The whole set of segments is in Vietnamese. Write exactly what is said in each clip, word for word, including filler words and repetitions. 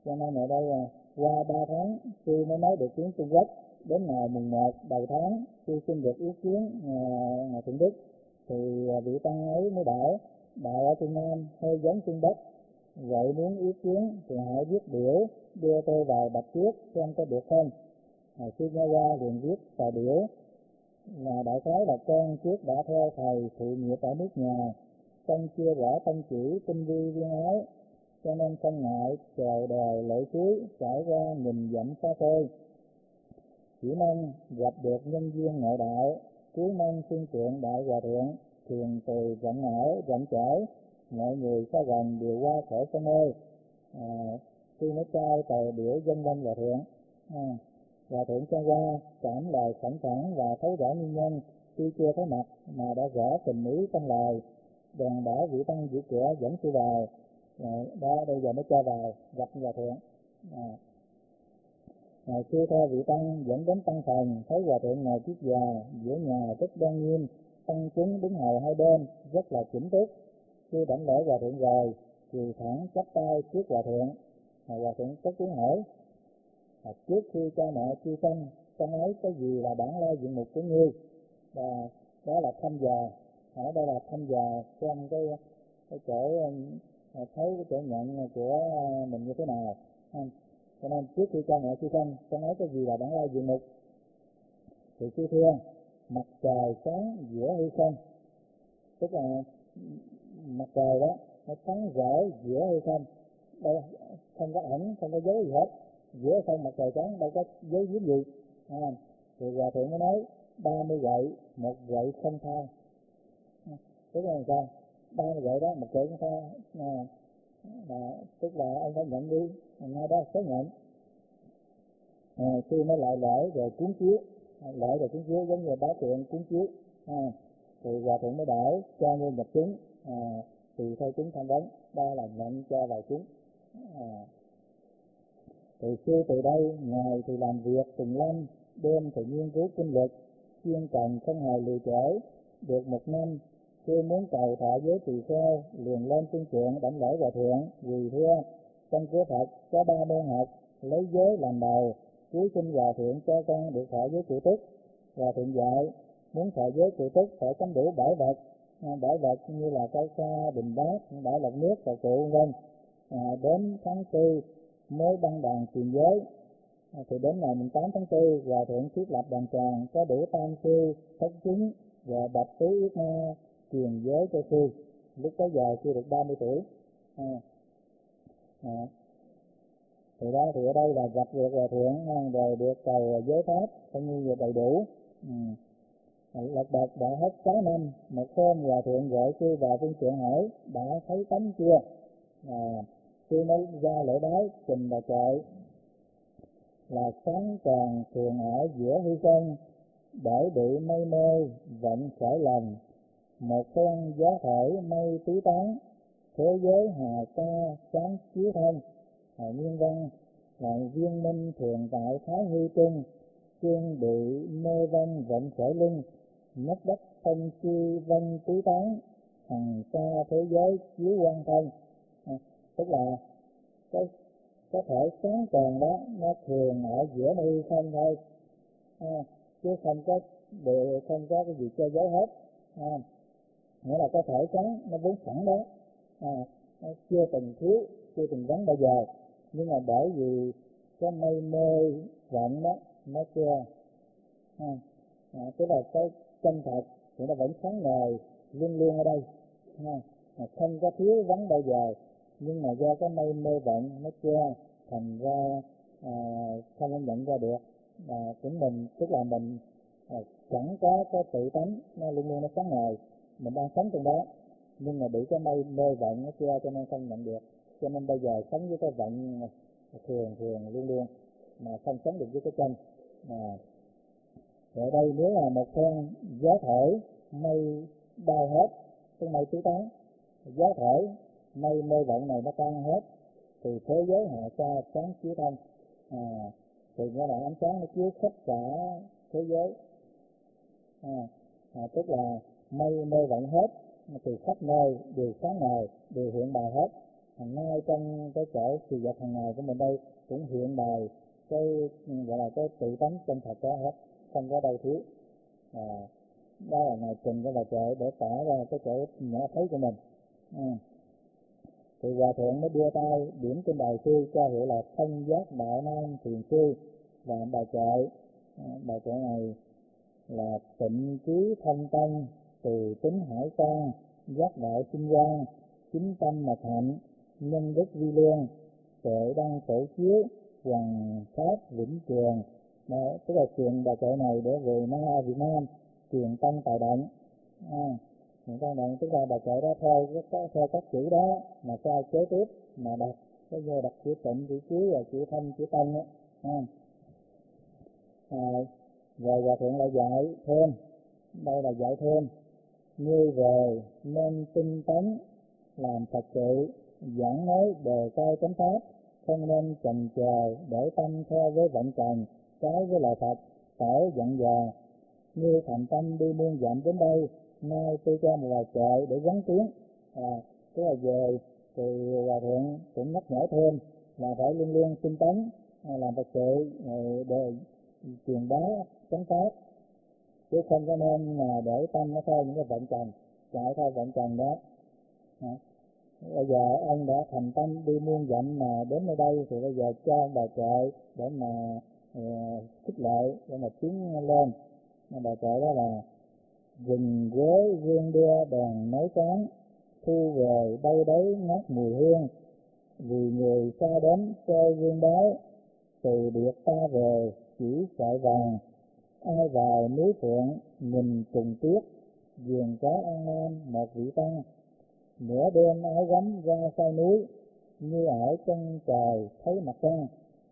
cho nên ở đây là qua ba tháng sư mới nói được tiếng Trung Quốc. Đến ngày mùng một đầu tháng sư xin được ý kiến ngài, ngài Thượng Đức, thì vị tăng ấy mới bảo đạo ở Trung Nam hơi giống Trung Bắc, vậy muốn ý kiến thì hãy viết biểu đưa tôi vào Bạch Tuyết xem có được không. Ngài sư nghe qua liền viết tờ biểu là đại khái là con trước đã theo thầy thụ nghiệp ở nước nhà, con chưa rõ tông chỉ tinh vi viên ái, cho nên không ngại chờ đèo lội suối trải qua nghìn dặm xa xôi, chỉ mong gặp được nhân duyên ngộ đạo, cuối mong xưng trượng đại hòa thượng thiền từ rộng ở rộng trải, mọi người xa gần đều qua khổ sông ơi. À, khi mới trao tờ biểu dân lên hòa thượng, à, hòa thượng cho qua cảm lời sẵn sẵn và thấu rõ nguyên nhân, tuy chưa thấy mặt mà đã rõ tình ý trong lời, bèn bảo vị tăng giữ cửa dẫn sư vào. À, đó bây giờ mới cho vào gặp hòa thượng. À, Ngài sư theo vị tăng dẫn đến tăng phòng, thấy hòa thượng ngồi chiếc già giữa nhà rất đoan nghiêm, tăng chúng đứng hầu hai bên rất là chỉnh túc. Sư đảnh lễ hòa thượng rồi thì thẳng chắp tay trước hòa thượng. À, hòa thượng có tiếng hỏi: à, trước khi cha mẹ chưa sanh, con ấy có gì là bản lai diện mục của ngươi? Và đó là thăm dò, ở đây là thăm dò xem cái cái chỗ à, thấy cái chỗ nhận của mình như thế nào. À, cho nên trước khi cha mẹ chưa sanh, con ấy có gì là bản lai diện mục? Thì sư thưa, mặt trời sáng giữa hư không, tức là mặt trời đó nó sáng rỡ giữa hư không, đâu không có ẩn, không có dấu gì hết, giữa không mặt trời sáng đâu có dấu giếm gì. À, thì hòa thượng mới nói ba mươi gậy, một gậy không thao. À, tức là sao? Ba mươi gậy đó, một gậy không thao. À, à, tức là ông phải nhận đi, ngay đó xác nhận. À, sư mới lại lễ rồi cuốn chiếu, lễ rồi cuốn chiếu giống như bá tượng cuốn chiếu. À, thì hòa thượng mới bảo cho ngươi nhập chúng, à, thì theo chúng tham vấn, đó là nhận cho vào chúng. À, thì sư từ đây ngày thì làm việc từng lâm, đêm thì nghiên cứu kinh luật, chuyên cần không hề lười trễ. Được một năm, sư muốn cầu thọ giới tỳ kheo, liền lên phương trượng đảnh lễ hòa thượng, quỳ thưa trong cửa Phật có ba môn học, lấy giới làm đầu, cuối xin hòa thượng cho con được thọ giới cụ túc. Hòa thượng dạy muốn thọ giới cụ túc phải cấm đủ bảy vật, à, bảy vật như là cây sa, bình bát, bảy lọc nước, cầu cụ vân. À, đến tháng tư mới đăng đàn truyền giới. À, thì đến ngày tám tháng tư, hòa thượng thiết lập đàn tràng có đủ tam sư, thất chính và bạch tứ yết na truyền giới cho sư. Lúc tới giờ sư được ba mươi tuổi. À, à, thì đó thì ở đây là gặp được hòa thượng rồi được cầu giới pháp coi như đầy đủ. Ừ. Lật đật đã hết sáu năm, một hôm hòa thượng gọi sư vào phương trượng hỏi đã thấy tánh chưa. À, sư mới ra lễ bái trình bà kệ là sáng tròn thường ở giữa hư không, bởi bị mây mê vọng khởi lòng, một phen gió thổi mây tứ tán, thế giới hà ca sáng chiếu thân. À, nguyên văn là viên minh thường tại thái hư trung, chuyên bị mê vân vọng khởi lưng, mất đất không chi vân tứ tán, hằng xa thế giới chiếu quang thân. À, tức là cái có thể sáng tròn đó nó thường ở giữa hư không thôi, à, chứ không có để không có cái gì che giấu hết. À, nghĩa là có thể sáng nó vốn sẵn đó, à, nó chưa từng thiếu, chưa từng vắng bao giờ, nhưng mà bởi vì cái mây mê vọng đó nó che. À, à, tức là cái chân thật thì nó vẫn sáng ngời luôn luôn ở đây, à, không có thiếu vắng bao giờ, nhưng mà do cái mây mê vọng nó che thành ra à, không có nhận ra được. À, cũng mình tức là mình à, chẳng có cái tự tánh nó luôn luôn nó sáng ngời, mình đang sống trong đó, nhưng mà bị cái mây mê vọng nó che cho nên không nhận được. Cho nên bây giờ sống với cái vọng thường thường luôn luôn mà không sống được với cái chân. À, ở đây nếu là một con gió thổi mây bay hết, cái mây tứ tán, gió thổi mây mê vọng này nó tan hết, thì thế giới hạ xa sáng chiếu thân. À, thì nghĩa là ánh sáng nó chiếu khắp cả thế giới. À, à, tức là mây mê vọng hết, từ khắp nơi đều sáng ngời, đều hiện bài hết. ngay trong cái chỗ sự vật hàng ngày của mình đây cũng hiện bày cái gọi là cái tự tánh chân thật đó hết, không có đâu thiếu. À, đó là ngài trình cái bài kệ để tỏ ra cái chỗ nhỏ thấy của mình. À, thì hòa thượng mới đưa tay điểm trên bài sư cho hiệu là thông giác đạo nam thiền sư, và bài kệ à, bài kệ này là tịnh trí thông tâm từ tính hải quan giác đạo sinh quang chính tâm mật hạnh nhân đức vi lương tuệ đăng tổ chiếu hoàng pháp vĩnh trường. Đó, tức là truyền bài kệ này để về Na Việt Nam truyền tăng tài động. À, truyền tăng động tức là bài kệ đó theo theo các chữ đó mà sao kế tiếp mà đọc cái vô đọc chữ tịnh chữ chiếu và chữ thanh chữ tân đó. À, à, rồi hòa thượng lại dạy thêm, đây là dạy thêm: ngươi về nên tinh tấn làm Phật sự, giảng nói đề cao chánh pháp, không nên chần chờ để tâm theo với vọng trần, trái với lời Phật, tổ giận dò. Ngươi thành tâm đi muôn dặm đến đây, nay tôi cho một bài kệ để gắn tiếng. À, tức là về thì hòa thượng cũng nhắc nhở thêm là phải luôn luôn tinh tấn làm Phật sự để truyền bá chánh pháp, chứ không có nên là để tâm nó theo những cái vọng trần, chạy theo vọng trần đó. À, bây giờ ông đã thành tâm đi muôn dặm mà đến nơi đây thì bây giờ cho bài kệ để mà uh, khích lệ để mà tiến lên. Bài kệ đó là: rừng quế gương đưa đèn nối sáng, thu về đâu đấy ngát mùi hương, vì người xa đến chơi gương báo, từ biệt ta về chỉ sợi vàng, ai vào núi Phượng nhìn trùng tuyết, vườn có An Nam một vị tăng, nửa đêm áo gấm ra sau núi, như ở chân trời thấy mặt trăng.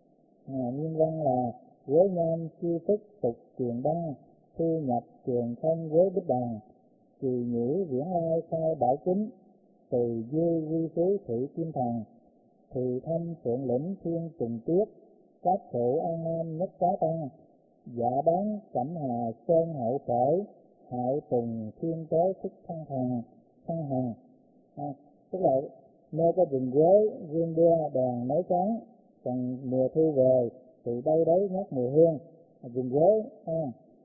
À, nguyên văn là: quế nham chi thức tục truyền đăng, thu nhập truyền không quế bích đằng, kỳ nhĩ viễn lai khai bảo kính, từ dư quy xứ thị kim thần, thì thâm thượng lĩnh thiên trùng tuyết, các thụ An Nam nhất cá tăng, dạ bán cẩm hà sơn hậu khởi, hậu tùng thiên tế thức thăng thần thăng hằng. À, tức là nơi có rừng quế gương đưa đèn nối sáng, còn mùa thu về thì đâu đấy ngát mùi hương. Rừng quế à,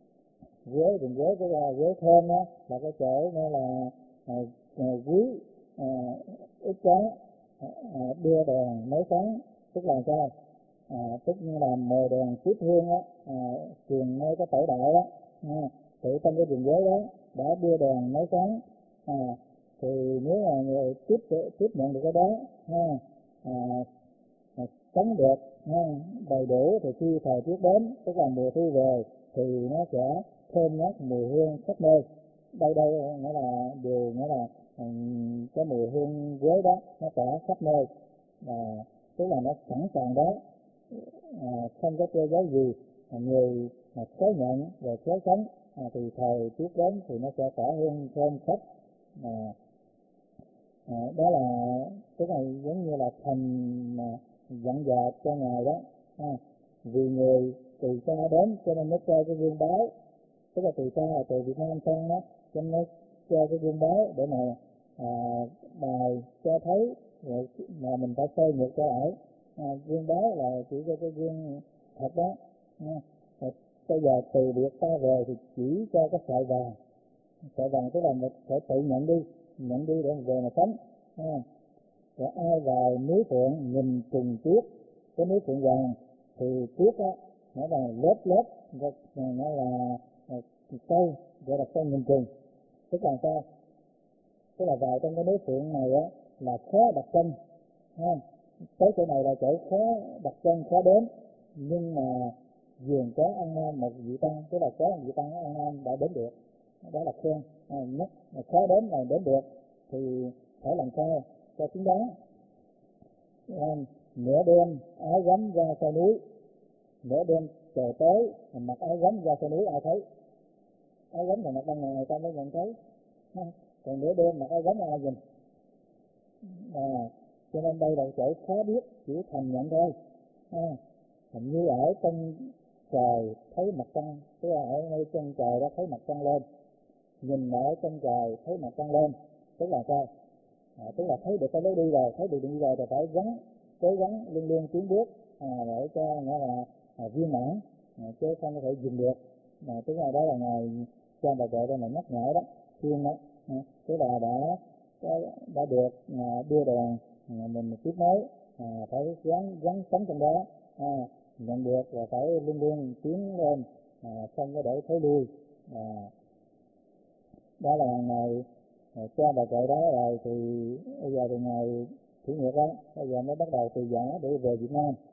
quế rừng quế cái là quế thơm đó, là cái chỗ nghe là à, à, quý à, ít cá à, à, đưa đèn nối sáng, tức là sao? À, tức như là mời đèn tiếp hương á, à, truyền nơi cái tổ đạo đó. À, thì trong cái rừng quế đó đã đưa đèn nối sáng. À, thì nếu là người tiếp tiếp nhận được cái đó ha, à, à, sống được ha, đầy đủ thì khi thời tiết đến, tức là mùa thu về thì nó sẽ thơm ngát mùi hương khắp nơi. Đây đây nghĩa là điều nghĩa là um, cái mùi hương quế đó nó tỏa khắp nơi, à, tức là nó sẵn sàng đó, à, không có che giấu gì. À, người mà khéo nhận và khéo sống à, thì thời tiết đến thì nó sẽ tỏa hương thơm khắp. À, à, đó là cái này giống như là thành à, dặn dò cho ngài đó. À, vì người từ xa đến cho nên mới cho cái gương báo, tức là từ xa là từ Việt Nam sang đó, cho nên mới cho cái gương báo để mà à, bài cho thấy rồi mà mình phải soi ngược cho ở. À, gương báo là chỉ cho cái gương thật đó. À, bây giờ từ biệt ta về thì chỉ cho cái sợi vàng, sợi vàng tức là mình phải tự nhận đi, nhận đi để về mà sống. À, rồi ai vào núi Phượng nhìn trùng tuyết, cái núi Phượng Hoàng thì tuyết á nó là lớp lớp, nó là sâu, gọi là sâu nghìn trùng. Tức là sao? Tức là vào trong cái núi Phượng này á là khó đặt chân, ha. Tới chỗ này là chỗ khó đặt chân, khó đến, nhưng mà vườn có An Nam một vị tăng, tức là có một vị tăng An Nam đã đến được, đó là khen à, nhất là khó đến là đến được thì phải làm sao cho xứng đáng. À, nửa đêm áo gấm ra sau núi, nửa đêm trời tối mặc áo gấm ra sau núi ai thấy? Áo gấm là mặc ban ngày ta mới nhận thấy, ha. Còn nửa đêm mặc áo gấm ai nhìn? À, cho nên đây là chỗ khó biết, chỉ thành nhận thôi. À, hình như ở trong trời thấy mặt trăng, tức là ở ngay chân trời đó thấy mặt trăng lên, nhìn ở chân trời thấy mặt trăng lên, tức là sao? à, tức là thấy được cái lối đi rồi, thấy được đường đi rồi thì phải gắng cố gắng luôn luôn tiến bước à, để cho nghĩa là à, viên mãn à, chứ không có thể dừng được. À, tức là đó là ngài cha bà kệ đây là nhắc nhở đó, khuyên đó, à, tức là đã đã, đã được à, đưa đèn à, mình tiếp nối à, phải gắng gắng sống trong đó, à, nhận được và phải luôn luôn tiến lên, à, không có để thối lui. À, đó là ngài à, cha bà kệ đó rồi thì bây giờ thì ngài thử nghiệm đó, bây giờ mới bắt đầu từ giã để về Việt Nam.